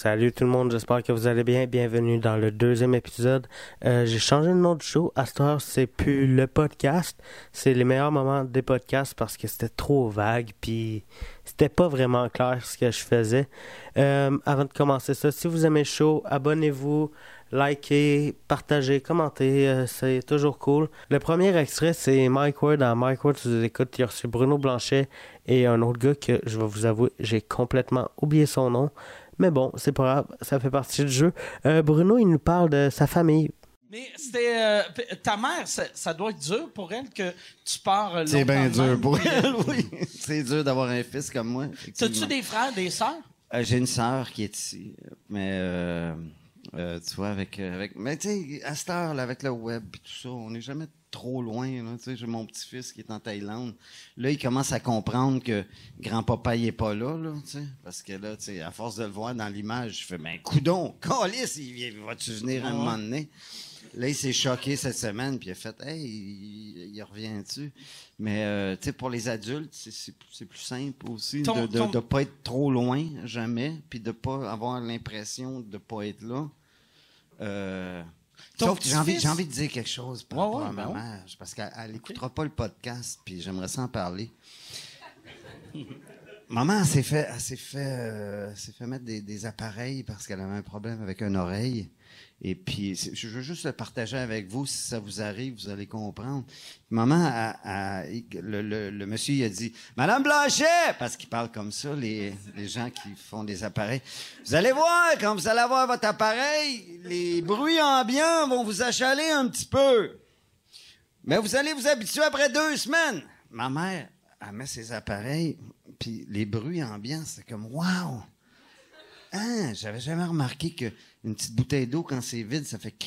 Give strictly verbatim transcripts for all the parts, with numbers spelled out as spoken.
Salut tout le monde, j'espère que vous allez bien. Bienvenue dans le deuxième épisode. Euh, j'ai changé le nom du show. À cette heure, c'est plus le podcast. C'est les meilleurs moments des podcasts parce que c'était trop vague puis c'était pas vraiment clair ce que je faisais. Euh, avant de commencer ça, si vous aimez le show, abonnez-vous, likez, partagez, commentez. Euh, c'est toujours cool. Le premier extrait, c'est Mike Ward. Dans Mike Ward, tu nous écoutes, il a reçu Bruno Blanchet et un autre gars que, je vais vous avouer, j'ai complètement oublié son nom. Mais bon, c'est pas grave, ça fait partie du jeu. Euh, Bruno, il nous parle de sa famille. Mais c'était... Euh, ta mère, ça, ça doit être dur pour elle que tu pars longtemps. C'est bien dur même. pour elle, oui. C'est dur d'avoir un fils comme moi. T'as-tu des frères, des sœurs? Euh, j'ai une sœur qui est ici, mais euh, euh, tu vois, avec... avec mais tu sais, à cette heure, là, avec le web et tout ça, on n'est jamais trop loin. Là, j'ai mon petit-fils qui est en Thaïlande. Là, il commence à comprendre que grand-papa, il est pas là, là, tu sais. Parce que là, tu sais, à force de le voir dans l'image, je fais, ben, coudon, câlisse, il va-tu venir à un moment donné? Là, il s'est choqué cette semaine, puis il a fait, hey, il, il revient-tu? Mais, euh, tu sais, pour les adultes, c'est, c'est, c'est plus simple aussi ton, de ne ton... pas être trop loin, jamais, puis de pas avoir l'impression de pas être là. Euh, Sauf que j'ai envie, j'ai envie de dire quelque chose par rapport ouais, ouais, à ma ben mère, ouais. Parce qu'elle n'écoutera pas le podcast, puis j'aimerais ça en parler. Maman, elle s'est fait, elle s'est fait, euh, elle s'est fait mettre des, des appareils parce qu'elle avait un problème avec une oreille. Et puis, je veux juste le partager avec vous. Si ça vous arrive, vous allez comprendre. Maman, a, a, le, le, le monsieur, il a dit « Madame Blanchet! » Parce qu'il parle comme ça, les, les gens qui font des appareils. « Vous allez voir, quand vous allez avoir votre appareil, les bruits ambiants vont vous achaler un petit peu. Mais vous allez vous habituer après deux semaines. » Ma mère, elle met ses appareils, puis les bruits ambiants, c'est comme « Wow! » Ah, j'avais jamais remarqué qu'une petite bouteille d'eau, quand c'est vide, ça fait...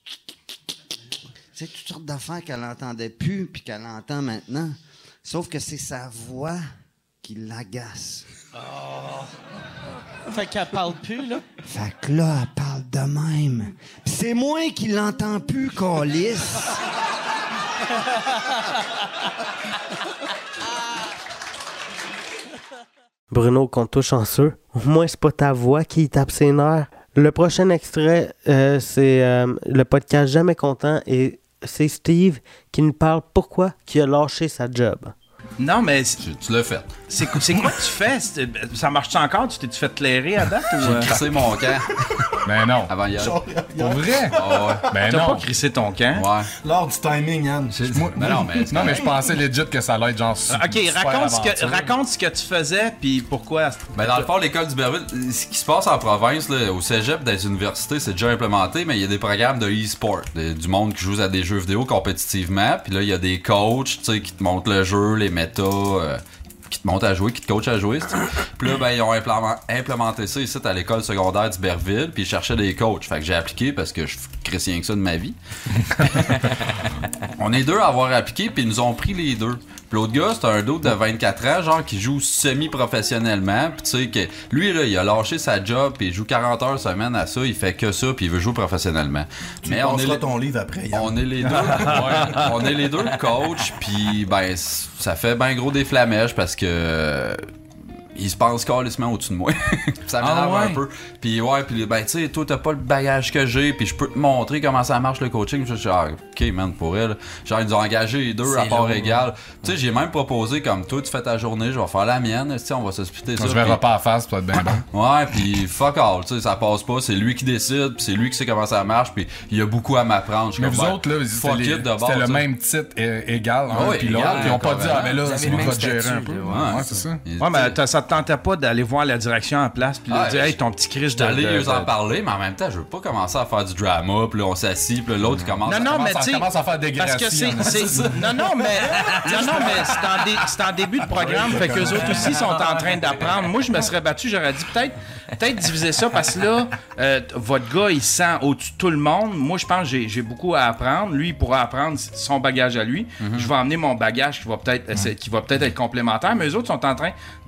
C'est toutes sortes d'affaires qu'elle n'entendait plus puis qu'elle entend maintenant. Sauf que c'est sa voix qui l'agace. Oh. Fait qu'elle parle plus, là. Fait que là, elle parle de même. Pis c'est moi qui l'entends plus, câlisse. Bruno, qu'on touche chanceux. Au moins, c'est pas ta voix qui tape ses nerfs. Le prochain extrait, euh, c'est euh, le podcast Jamais Content et c'est Steve qui nous parle pourquoi il a lâché sa job. Non, mais... Tu, tu l'as fait. C'est, c'est quoi que tu fais? C'est, ça marche-tu encore? Tu t'es-tu fait clairer à date? Ou... J'ai crissé mon camp. Ben non. Avant hier. Pour vrai? Oh, ouais. Ben T'as non. pas crissé ton camp? Ouais. Lors du timing, Yann. Moi, ben non, mais, non, mais je pensais legit que ça allait être genre super, OK, raconte ce, que, raconte ce que tu faisais, puis pourquoi. Ben dans le fond, l'école d'Iberville, ce qui se passe en province, là, au cégep, dans les universités, c'est déjà implémenté, mais il y a des programmes de e-sport, de, du monde qui joue à des jeux vidéo compétitivement, puis là, il y a des coachs, tu sais, qui te montrent le jeu, les méta... Euh, qui te montent à jouer, qui te coachent à jouer. Puis là, ben, ils ont implémenté ça ici à l'école secondaire d'Iberville, puis ils cherchaient des coachs. Fait que j'ai appliqué parce que je suis rien que ça de ma vie. On est deux à avoir appliqué, puis ils nous ont pris les deux. Puis l'autre gars, c'est un d'autre de vingt-quatre ans, genre, qui joue semi-professionnellement. Puis tu sais, que lui, là, il a lâché sa job, puis il joue quarante heures semaine à ça, il fait que ça, puis il veut jouer professionnellement. Tu Mais on est les... ton livre après, Yann. On est les deux, ouais, on est les deux coachs, puis ben, ça fait ben gros des flamèches parce que euh, il se pense carrément au-dessus de moi. Ça m'énerve ah ouais. un peu. Puis ouais, puis ben tu sais, toi t'as pas le bagage que j'ai, puis je peux te montrer comment ça marche le coaching. Je suis genre, ok man, pour elle. Genre ils nous ont engagé les deux à part égale. Tu sais, j'ai même proposé comme toi, tu fais ta journée, je vais faire la mienne. Tu sais, on va se splitter ça. Je verrai pis... pas à face, ça doit être bien bon. Ouais, puis fuck all, tu sais, ça passe pas. C'est lui qui décide, puis c'est lui qui sait comment ça marche, puis il y a beaucoup à m'apprendre. Mais vous autres là, c'était, les... c'était bord, le même titre é- égal, hein, ouais, puis l'autre, ils ont pas dit ah mais là, c'est lui qui va te gérer un peu. Ouais, c'est ça. Ouais, mais ça te tentait pas d'aller voir la direction en place puis ah, dire hey ton petit Chris de d'aller eux en parler, mais en même temps je veux pas commencer à faire du drama, puis là on s'assit, puis l'autre il commence non, non, à mais tu commence à faire des parce que c'est, c'est non non mais non non mais c'est en, dé, c'est en début de programme, fait qu'eux autres aussi sont en train d'apprendre. Moi je me serais battu, j'aurais dit peut-être peut-être diviser ça parce que là euh, votre gars il sent au-dessus de tout le monde. Moi je pense que j'ai, j'ai beaucoup à apprendre. Lui il pourra apprendre son bagage à lui. Mm-hmm. Je vais emmener mon bagage qui va peut-être mm-hmm. qui va peut-être être complémentaire, mais eux autres sont en train de le bâtir.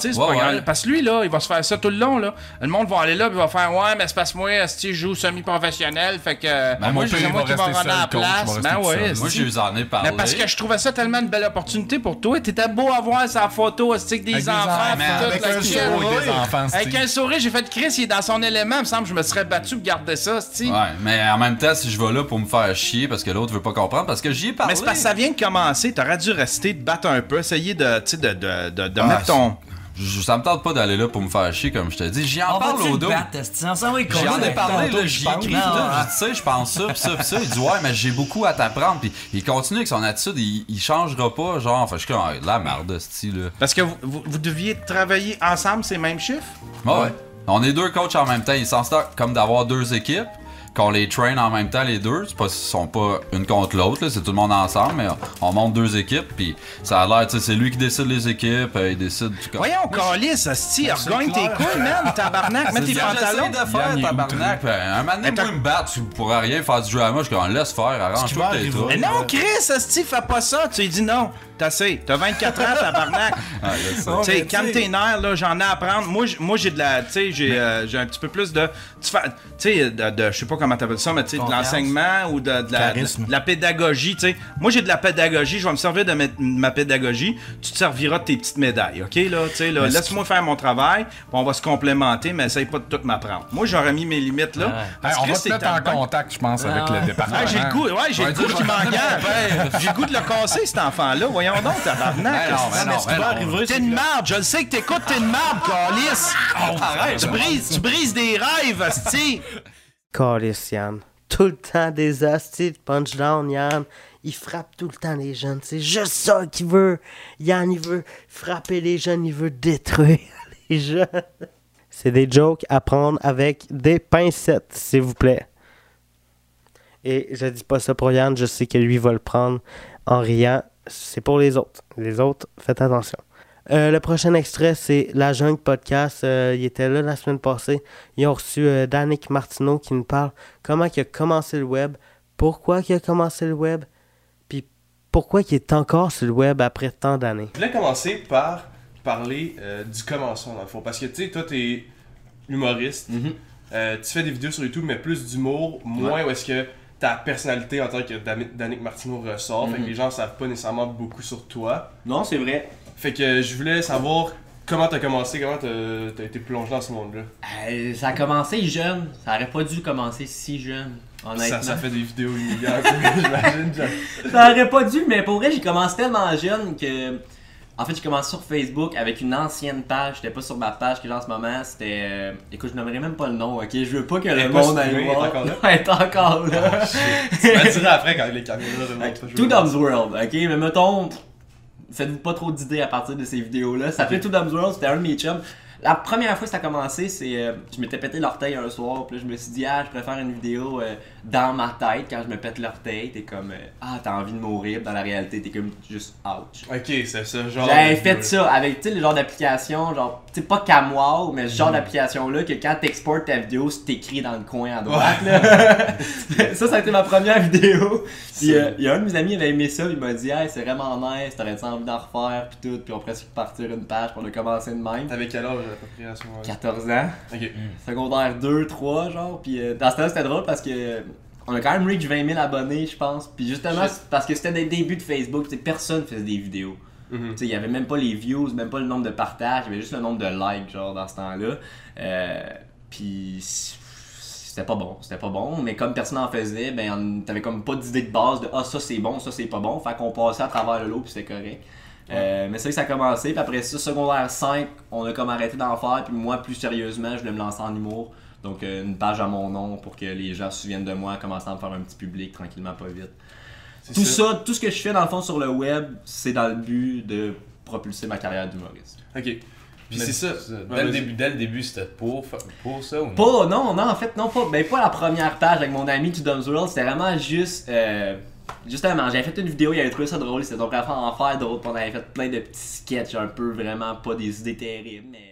tu sais, ce Ouais, programme. ouais. Parce que lui, là, il va se faire ça tout le long, là. Le monde va aller là, puis il va faire, ouais, mais c'est parce que moi, si je joue semi-professionnel, fait que. Ben, moi, au c'est pire, moi il qui va va rester rendre à la seul, coach, il va place. rester Ben tout ouais. seul. Moi, je vous en ai parlé. Mais parce que je trouvais ça tellement une belle opportunité pour toi. T'étais beau à voir sa photo, avec des Avec des enfants, enfants, puis toute avec la un kit. show avec des Ouais. enfants, Avec Steve. un sourire, j'ai fait Chris, il est dans son élément. Il me semble que je me serais battu pour garder ça, Steve. Ouais, mais en même temps, si je vais là pour me faire chier parce que l'autre veut pas comprendre, parce que j'y ai parlé. Mais c'est parce que ça vient de commencer. T'aurais dû rester, te battre un peu, essayer de, tu sais, de, de, de, de Ah, mettre ton. Je- Ça me tente pas d'aller là pour me faire chier, comme je te dis. J'y en On parle va-tu au le dos. battre, esti? On s'en va y J'en ai parlé, là, je j'y pense. écrit Non, tout, hein. j'ai dit, tu sais, je pense ça, pis ça, pis ça. Il dit, ouais, mais j'ai beaucoup à t'apprendre, pis il continue avec son attitude, il, il changera pas, genre, enfin, je suis comme, ah, de la merde, ce style, Parce que vous, vous, vous deviez travailler ensemble ces mêmes chiffres? là. Ouais. On est deux coachs en même temps, ils s'en sortent comme d'avoir deux équipes. Qu'on les traîne en même temps les deux, c'est pas, ils sont pas une contre l'autre, là, c'est tout le monde ensemble, mais on monte deux équipes, puis ça a l'air, tu sais, c'est lui qui décide les équipes, euh, il décide tout comme. Voyons, Calis, hostie, regagne tes couilles, man, tabarnak, mets tes pantalons. J'essaie de faire, Yann, il est tabarnak. Puis, un moment donné, Mais t'as- moi, me battre, tu pourrais rien faire du drama, je suis comme, laisse faire, arrange-toi va tes arriver? trucs. Mais non, Chris, hostie, fais pas ça. Tu lui dis non, t'as assez. T'as vingt-quatre ans, tabarnak. Ah, je sais. Tu sais, calme tes nerfs, là, j'en ai à apprendre. Moi, j- moi j'ai de la. Tu sais, j'ai euh, j'ai un petit peu plus de. Tu fais- tu sais, de, de- je sais pas comment t'appelles ça, mais tu sais, de Confiance. l'enseignement ou de, de la, de, Charisme. de la pédagogie, tu sais. Moi, j'ai de la pédagogie, je vais me servir de ma, ma pédagogie. Tu te serviras de tes petites médailles, OK, là, tu sais, là. Mais Laisse-moi faire mon travail, puis on va se complémenter, mais essaye pas de tout m'apprendre. Moi, j'aurais mis mes limites, là. Ouais. parce Hey, que on va Chris, se c'est mettre en tabarnak. contact, je pense, avec Ah. le département. Ah, j'ai le goût, ouais, j'ai le goût qu'il m'engage. J'ai le goût de le casser, cet enfant-là. Voyons donc, tabarnak. Ben non, ben non, ben non. T'es une marde, je le sais que t'écoutes, t'es une marde, Calis. Arrête, Tu brises, tu brises des rêves, hostie. Calisse, Yann. Tout le temps des hosties de punchdown, Yann. Il frappe tout le temps les jeunes. C'est juste ça qu'il veut. Yann, il veut frapper les jeunes. Il veut détruire les jeunes. C'est des jokes à prendre avec des pincettes, s'il vous plaît. Et je dis pas ça pour Yann. Je sais que lui va le prendre en riant. C'est pour les autres. Les autres, faites attention. Euh, le prochain extrait, c'est La Jungle Podcast. Euh, il était là la semaine passée. Ils ont reçu euh, Danick Martineau qui nous parle comment il a commencé le web, pourquoi il a commencé le web, puis pourquoi il est encore sur le web après tant d'années. Je voulais commencer par parler euh, du commencement, dans le fond. Parce que, tu sais, toi, t'es humoriste. Euh, tu fais des vidéos sur YouTube, mais plus d'humour, moins où est-ce que ta personnalité en tant que Dan- Danick Martineau ressort. Fait que les gens savent pas nécessairement beaucoup sur toi. Non, c'est vrai. Fait que je voulais savoir comment t'as commencé, comment t'as, t'as été plongé dans ce monde-là. Euh, ça a commencé jeune. Ça aurait pas dû commencer si jeune, honnêtement. Ça, ça fait des vidéos humiliantes, j'imagine. genre. Ça aurait pas dû, mais pour vrai, j'ai commencé tellement jeune que. En fait, j'ai commencé sur Facebook avec une ancienne page. J'étais pas sur ma page que j'ai en ce moment. C'était. euh, Écoute, je nommerai même pas le nom, ok? Je veux pas que Elle le est pas monde supprimée, aille elle est voir. encore là? Elle est encore là. Tu vas le dire après quand les caméras remontent. Ok, Two Dumbs World, ok? Mais mettons, faites-vous pas trop d'idées à partir de ces vidéos-là. Ça fait Two Dumbs World, c'était un de mes chums. La première fois que ça a commencé, c'est. euh, je m'étais pété l'orteil un soir, puis là, je me suis dit, ah, je préfère une vidéo euh, dans ma tête quand je me pète l'orteil. T'es comme, euh, ah, t'as envie de mourir, dans la réalité, t'es comme juste ouch. Ok, c'est ça, genre. J'avais de- fait ça avec, tu sais, le genre d'application, genre, tu sais, pas Camwow, mais ce genre d'application-là que quand t'exportes ta vidéo, c'est écrit dans le coin à droite, là. Ça, ça a été ma première vidéo. Puis, euh, il y a un de mes amis, il avait aimé ça, il m'a dit, hey, c'est vraiment nice, t'aurais-tu envie d'en refaire, puis tout, puis on presque partir une page, puis on a commencé de même. T'avais quel âge à peu près à ce moment-là? quatorze ans, Ok. secondaire deux, trois, genre, puis euh, dans ce temps c'était drôle parce que euh, on a quand même reach vingt mille abonnés, je pense, puis justement, Shit. c'est parce que c'était des débuts de Facebook, tu sais, personne faisait des vidéos. Mhm. Tu sais, il y avait même pas les views, même pas le nombre de partages, il y avait juste le nombre de likes, genre, dans ce temps-là. Euh, puis c'était pas bon, c'était pas bon, mais comme personne en faisait, ben on- t'avais comme pas d'idée de base de ah ça c'est bon, ça c'est pas bon, fait qu'on passait à travers le lot puis c'était correct. Euh, mais c'est là que ça a commencé, puis après ça, secondaire cinq, on a comme arrêté d'en faire, puis moi plus sérieusement, je voulais me lancer en humour. Donc euh, une page à mon nom pour que les gens se souviennent de moi, commencer à me faire un petit public tranquillement, pas vite. C'est Tout ça, tout ce que je fais dans le fond sur le web, c'est dans le but de propulser ma carrière d'humoriste. Ok. Puis Mais c'est ça. Dès, Ouais, le vas-y. début, dès le début, c'était pour, pour ça ou non? Pas, non, non, en fait, non, pas, ben, pas la première page avec mon ami Two Dumbs World, c'était vraiment juste, euh, justement, j'avais fait une vidéo, il avait trouvé ça drôle, c'était donc à en faire d'autres, puis on avait fait plein de petits sketchs un peu, vraiment pas des idées terribles, mais...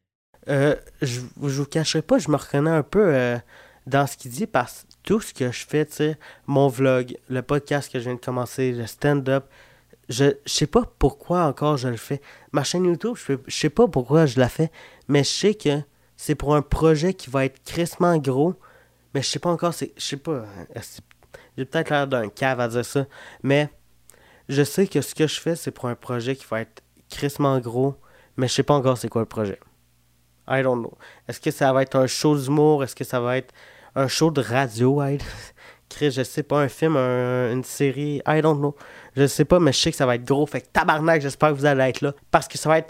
Euh, je, je vous cacherai pas, je me reconnais un peu euh, dans ce qu'il dit parce que tout ce que je fais, tu sais, mon vlog, le podcast que je viens de commencer, le stand-up, je, je sais pas pourquoi encore je le fais. Ma chaîne YouTube, je, je sais pas pourquoi je la fais, mais je sais que c'est pour un projet qui va être crissement gros, mais je sais pas encore, c'est, je sais pas, j'ai peut-être l'air d'un cave à dire ça, mais je sais que ce que je fais, c'est pour un projet qui va être crissement gros, mais je sais pas encore c'est quoi le projet. I don't know. Est-ce que ça va être un show d'humour? Est-ce que ça va être un show de radio? Chris, je sais pas, un film, un, une série, I don't know. Je sais pas, mais je sais que ça va être gros. Fait que tabarnak, j'espère que vous allez être là. Parce que ça va être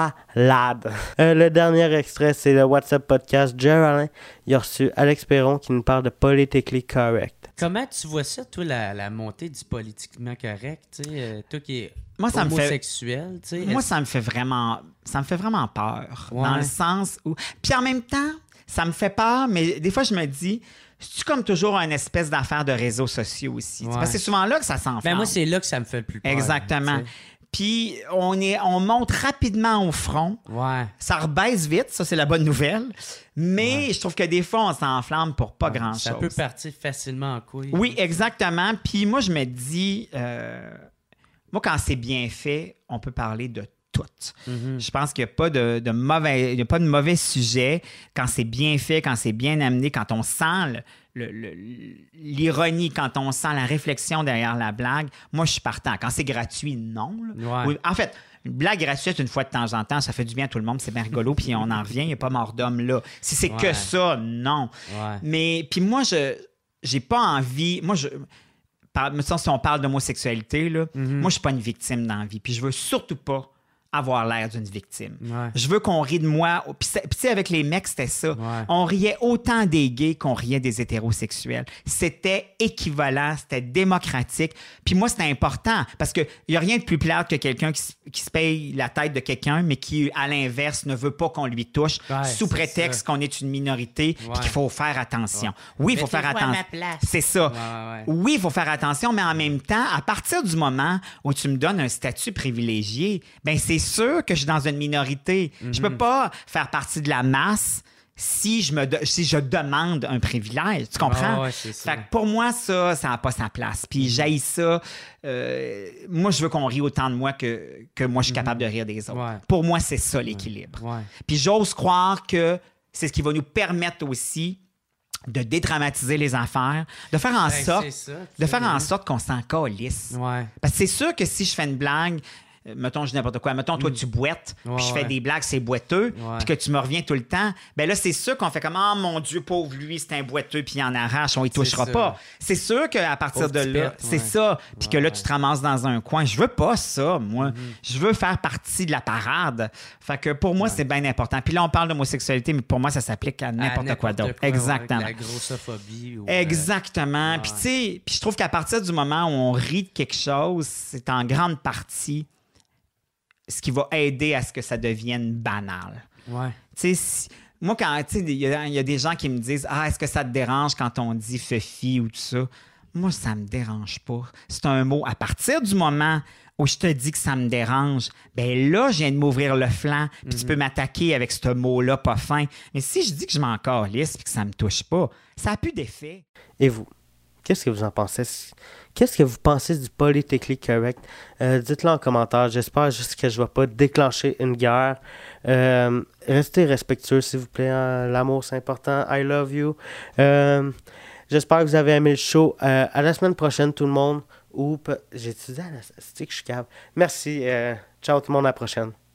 malade. Euh, le dernier extrait, c'est le WhatsApp podcast. Jerry Alain, il a reçu Alex Perron qui nous parle de Politically Correct. Comment tu vois ça, toi, la, la montée du politiquement correct? Tu sais, euh, toi qui es moi, ça homosexuel, me fait, tu sais. moi, est-ce... ça me fait vraiment, ça me fait vraiment peur. Ouais. Dans le sens où... Puis en même temps, ça me fait peur, mais des fois, je me dis... C'est comme toujours une espèce d'affaire de réseaux sociaux aussi. Ouais. Parce que c'est souvent là que ça s'enflamme. Ben moi, c'est là que ça me fait le plus peur. Exactement. Hein, puis on, est, on monte rapidement au front. Ouais. Ça rebaisse vite, ça c'est la bonne nouvelle. Mais ouais. je trouve que des fois, on s'enflamme pour pas ouais, grand-chose. Ça peut partir facilement en couille. Oui, exactement. Puis moi, je me dis, euh, moi, quand c'est bien fait, on peut parler de tout. Mm-hmm. Je pense qu'il n'y a pas de, de mauvais, il y a pas de mauvais sujet quand c'est bien fait, quand c'est bien amené, quand on sent le, le, le, l'ironie, quand on sent la réflexion derrière la blague. Moi, je suis partant. Quand c'est gratuit, non. Ouais. En fait, une blague gratuite, une fois de temps en temps, ça fait du bien à tout le monde, c'est bien rigolo, puis on en revient, il n'y a pas mort d'homme là. Si c'est ouais. que ça, non. Ouais. Mais, puis moi, je j'ai pas envie... Moi, je... Par, si on parle d'homosexualité, là, mm-hmm. moi, je suis pas une victime dans la vie, puis je veux surtout pas avoir l'air d'une victime. Ouais. Je veux qu'on rie de moi. Puis, tu sais, avec les mecs, c'était ça. Ouais. On riait autant des gays qu'on riait des hétérosexuels. C'était équivalent, c'était démocratique. Puis moi, c'était important parce qu'il n'y a rien de plus plate que quelqu'un qui, qui se paye la tête de quelqu'un, mais qui, à l'inverse, ne veut pas qu'on lui touche ouais, sous prétexte ça. Qu'on est une minorité et ouais. qu'il faut faire attention. Ouais. Oui, il faut faire attention. C'est ça. Ouais, ouais. Oui, il faut faire attention, mais en même temps, à partir du moment où tu me donnes un statut privilégié, ben c'est sûr que je suis dans une minorité. Mm-hmm. Je peux pas faire partie de la masse si je me de- si je demande un privilège. Tu comprends? Oh, ouais, c'est ça. Fait que pour moi, ça, ça n'a pas sa place. Puis mm-hmm. j'haïs ça. Euh, moi, je veux qu'on rie autant de moi que, que moi, je suis mm-hmm. capable de rire des autres. Ouais. Pour moi, c'est ça l'équilibre. Ouais. Puis j'ose croire que c'est ce qui va nous permettre aussi de dédramatiser les affaires, de faire en ben, sorte, ça, de faire en sorte qu'on s'en calisse. Ouais. Parce que c'est sûr que si je fais une blague, mettons, je dis n'importe quoi. Mettons, toi, tu boites, ouais, puis je ouais. fais des blagues, c'est boiteux, ouais. puis que tu me reviens tout le temps. Ben là, c'est sûr qu'on fait comme « Oh mon Dieu, pauvre lui, c'est un boiteux, puis il en arrache, on y touchera c'est pas. » C'est sûr qu'à partir pauvre de là, pète, c'est ouais. ça. Puis ouais, que là, ouais. tu te ramasses dans un coin. Je veux pas ça, moi. Mm-hmm. Je veux faire partie de la parade. Fait que pour moi, ouais. c'est bien important. Puis là, on parle d'homosexualité, mais pour moi, ça s'applique à n'importe, à n'importe quoi d'autre. Quoi, exactement. La grossophobie. Ou exactement. Euh... Puis tu sais, puis je trouve qu'à partir du moment où on rit de quelque chose, c'est en grande partie ce qui va aider à ce que ça devienne banal. Ouais. Tu sais, si, moi, quand, tu sais, il y, y a des gens qui me disent « Ah, est-ce que ça te dérange quand on dit « feufi » ou tout ça? » Moi, ça me dérange pas. C'est un mot. À partir du moment où je te dis que ça me dérange, ben là, je viens de m'ouvrir le flanc, puis mm-hmm. tu peux m'attaquer avec ce mot-là pas fin. Mais si je dis que je m'en calisse puis que ça me touche pas, ça n'a plus d'effet. Et vous? Qu'est-ce que vous en pensez? Qu'est-ce que vous pensez du politically correct? Euh, dites-le en commentaire. J'espère juste que je ne vais pas déclencher une guerre. Euh, restez respectueux, s'il vous plaît. Hein? L'amour, c'est important. I love you. Euh, j'espère que vous avez aimé le show. Euh, à la semaine prochaine, tout le monde. Ou pe... J'ai dit à la... C'est que je suis cave. Merci. Euh, ciao tout le monde, à la prochaine.